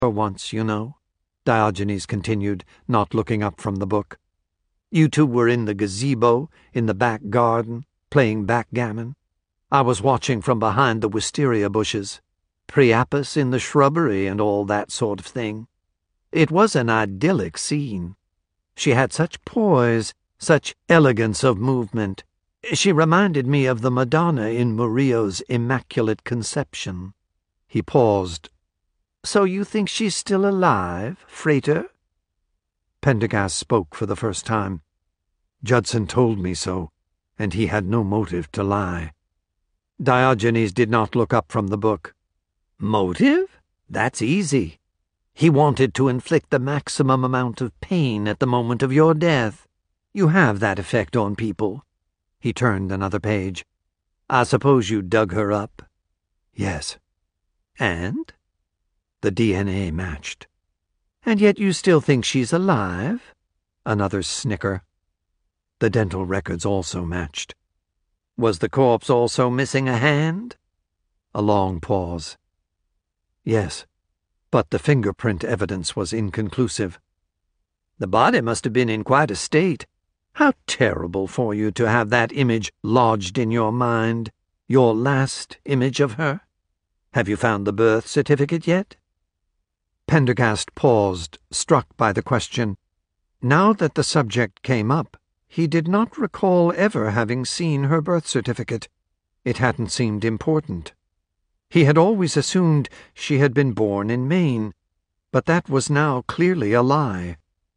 her once, you know," Diogenes continued, not looking up from the book. "You two were in the gazebo, in the back garden, playing backgammon. I was watching from behind the wisteria bushes, Priapus in the shrubbery and all that sort of thing. It was an idyllic scene. She had such poise, such elegance of movement. She reminded me of the Madonna in Murillo's Immaculate Conception." He paused. "So you think she's still alive, Frater?" Pendergast spoke for the first time. "Judson told me so, and he had no motive to lie." Diogenes did not look up from the book. "Motive? That's easy. He wanted to inflict the maximum amount of pain at the moment of your death. You have that effect on people." He turned another page. "I suppose you dug her up?" "Yes." "And?" The DNA matched. "And yet you still think she's alive?" Another snicker. The dental records also matched. "Was the corpse also missing a hand?" A long pause. "Yes, but the fingerprint evidence was inconclusive." "The body must have been in quite a state. How terrible for you to have that image lodged in your mind, your last image of her. Have you found the birth certificate yet?" Pendergast paused, struck by the question. Now that the subject came up, he did not recall ever having seen her birth certificate. It hadn't seemed important. He had always assumed she had been born in Maine, but that was now clearly a lie.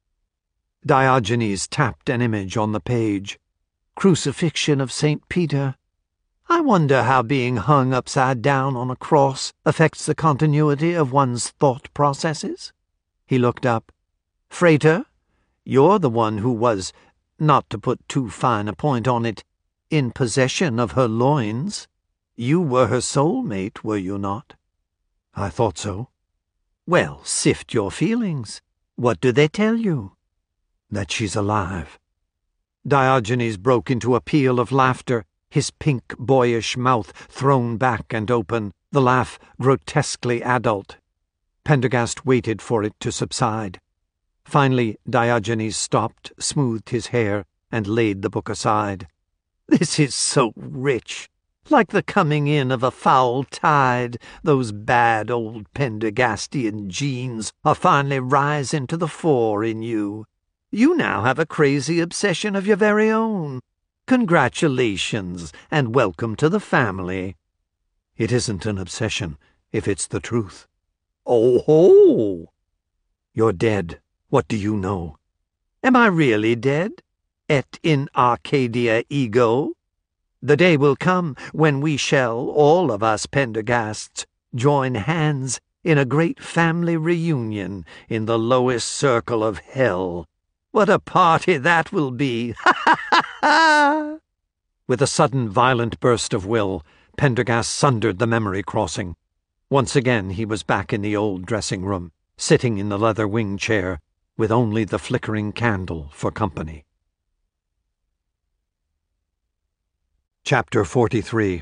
Diogenes tapped an image on the page. "Crucifixion of St. Peter. I wonder how being hung upside down on a cross affects the continuity of one's thought processes." He looked up. "Frater, you're the one who was, not to put too fine a point on it, in possession of her loins. You were her soulmate, were you not?" "I thought so." "Well, sift your feelings. What do they tell you?" "That she's alive." Diogenes broke into a peal of laughter, his pink, boyish mouth thrown back and open, the laugh grotesquely adult. Pendergast waited for it to subside. Finally, Diogenes stopped, smoothed his hair, and laid the book aside. "This is so rich, like the coming in of a foul tide. Those bad old Pendergastian genes are finally rising to the fore in you. You now have a crazy obsession of your very own. Congratulations, and welcome to the family." "It isn't an obsession, if it's the truth." "Oh ho!" "You're dead. What do you know?" "Am I really dead? Et in Arcadia ego? The day will come when we shall, all of us Pendergasts, join hands in a great family reunion in the lowest circle of hell. What a party that will be! Ha ha ha ha!" With a sudden violent burst of will, Pendergast sundered the memory crossing. Once again he was back in the old dressing-room, sitting in the leather wing chair, with only the flickering candle for company. Chapter 43.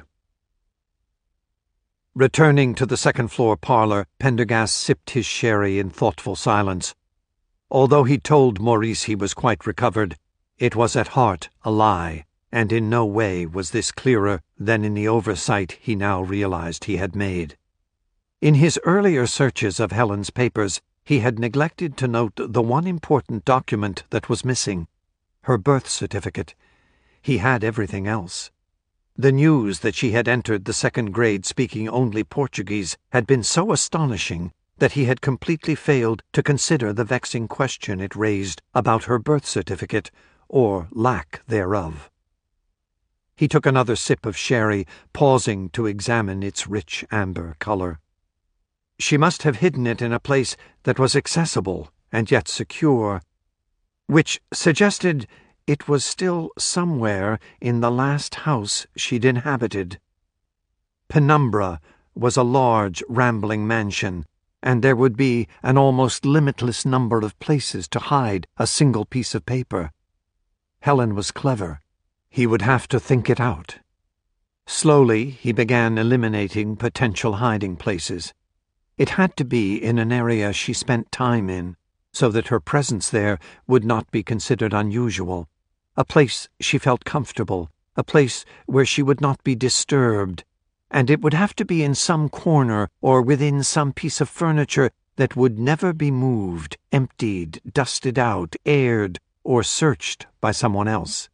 Returning to the second-floor parlor, Pendergast sipped his sherry in thoughtful silence. Although he told Maurice he was quite recovered, it was at heart a lie, and in no way was this clearer than in the oversight he now realized he had made. In his earlier searches of Helen's papers, he had neglected to note the one important document that was missing, her birth certificate. He had everything else. The news that she had entered the second grade speaking only Portuguese had been so astonishing that he had completely failed to consider the vexing question it raised about her birth certificate, or lack thereof. He took another sip of sherry, pausing to examine its rich amber color. She must have hidden it in a place that was accessible and yet secure, which suggested it was still somewhere in the last house she'd inhabited. Penumbra was a large, rambling mansion, and there would be an almost limitless number of places to hide a single piece of paper. Helen was clever. He would have to think it out. Slowly, he began eliminating potential hiding places. It had to be in an area she spent time in, so that her presence there would not be considered unusual, a place she felt comfortable, a place where she would not be disturbed, and it would have to be in some corner or within some piece of furniture that would never be moved, emptied, dusted out, aired, or searched by someone else.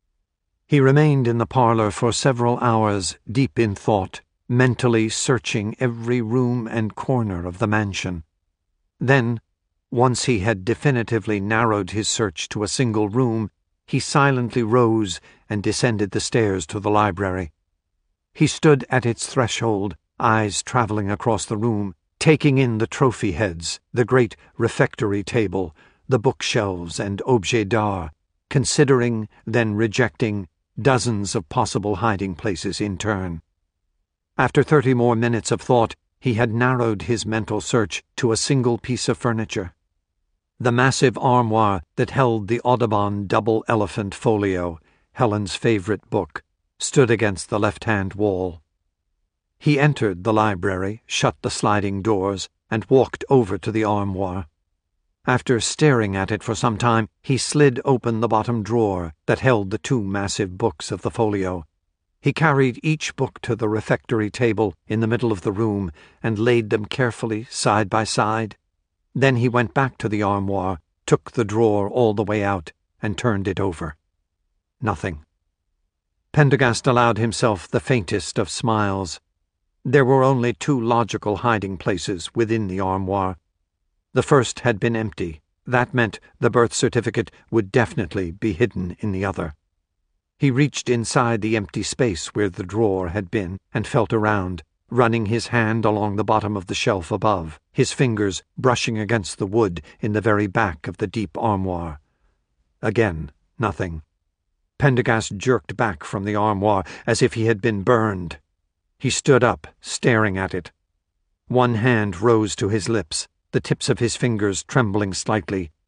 He remained in the parlor for several hours, deep in thought, mentally searching every room and corner of the mansion. Then, once he had definitively narrowed his search to a single room, he silently rose and descended the stairs to the library. He stood at its threshold, eyes traveling across the room, taking in the trophy heads, the great refectory table, the bookshelves and objets d'art, considering, then rejecting, dozens of possible hiding places in turn. After 30 more minutes of thought, he had narrowed his mental search to a single piece of furniture. The massive armoire that held the Audubon Double Elephant Folio, Helen's favorite book, stood against the left-hand wall. He entered the library, shut the sliding doors, and walked over to the armoire. After staring at it for some time, he slid open the bottom drawer that held the 2 massive books of the folio. He carried each book to the refectory table in the middle of the room and laid them carefully side by side. Then he went back to the armoire, took the drawer all the way out, and turned it over. Nothing. Pendergast allowed himself the faintest of smiles. There were only 2 logical hiding places within the armoire. The first had been empty. That meant the birth certificate would definitely be hidden in the other. He reached inside the empty space where the drawer had been and felt around, running his hand along the bottom of the shelf above, his fingers brushing against the wood in the very back of the deep armoire. Again, nothing. Pendergast jerked back from the armoire as if he had been burned. He stood up, staring at it. One hand rose to his lips, the tips of his fingers trembling slightly,